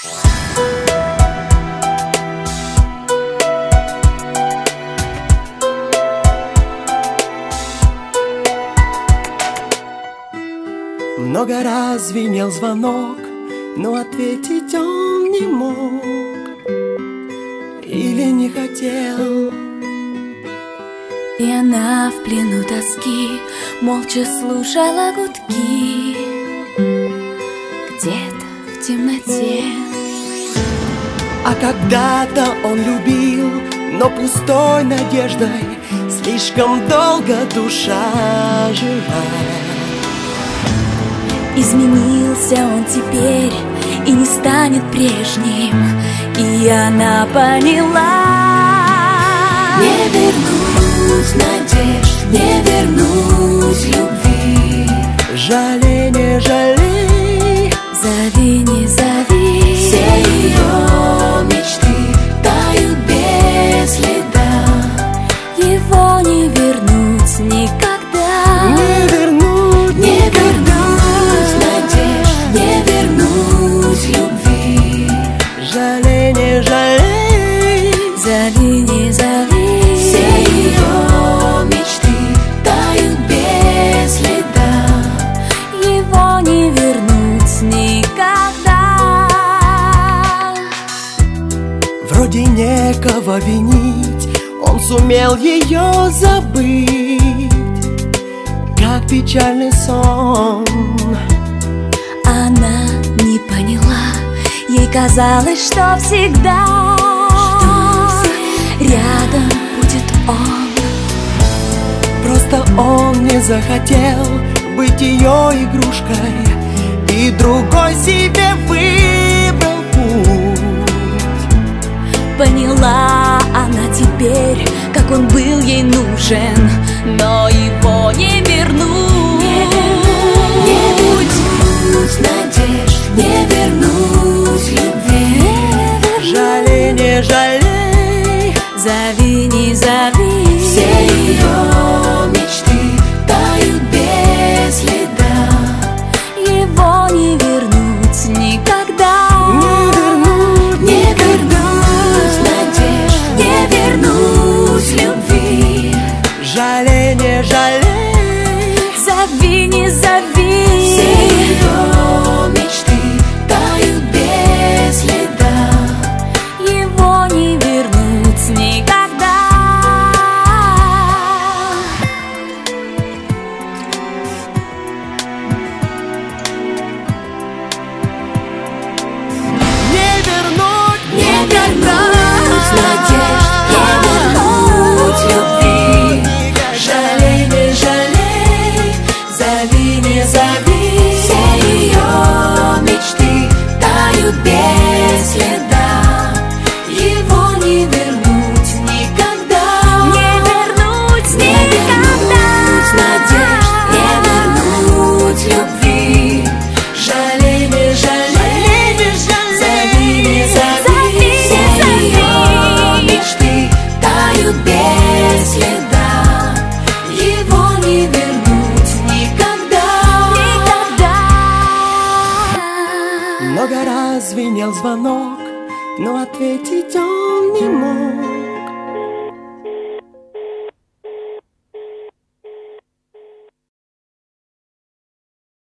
Много раз звенел звонок, но ответить он не мог или не хотел. И она в плену тоски молча слушала гудки где-то в темноте. А когда-то он любил, но пустой надеждой слишком долго душа жила. Изменился он теперь и не станет прежним, и она поняла. Не вернуть надежд, не вернуть любви. Жалей, не жалей, зови, не зови. Все ее мечты тают без следа. Его не вернуть никогда. не вернуть, Не вернуть надежд, не вернуть любви. жалей, не жалей, Зови, не зови. Все ее мечты тают без следа. Его не вернуть никогда. вроде некого винить, он сумел ее забыть, как печальный сон. Она не поняла, ей казалось, что всегда рядом будет он. Просто он не захотел быть ее игрушкой и другой себе выбрал путь. Поняла она теперь, как он был ей нужен, но его не вернуть. Не вернуть надежд, не вернуть любви. Жалей, не жалей, Зови, не зови. Все ее мечты тают без следа. Его не вернуть никогда. Не вернуть надежд, не вернуть любви. жалей, не жалей, Зови, не зови. Все ее мечты тают без следа. Его не вернуть никогда. не вернуть, Не вернуть надежд, не вернуть любви. Жалей, не жалей, зови, не зови. Все ее мечты тают без следа. Его не вернуть никогда. Не вернуть Не вернуть надежд, не вернуть любви. Жалей, не жалей, зови, не зови. Все ее мечты тают без следа. Его не вернуть никогда. Много раз звенел звонок, но ответить он не мог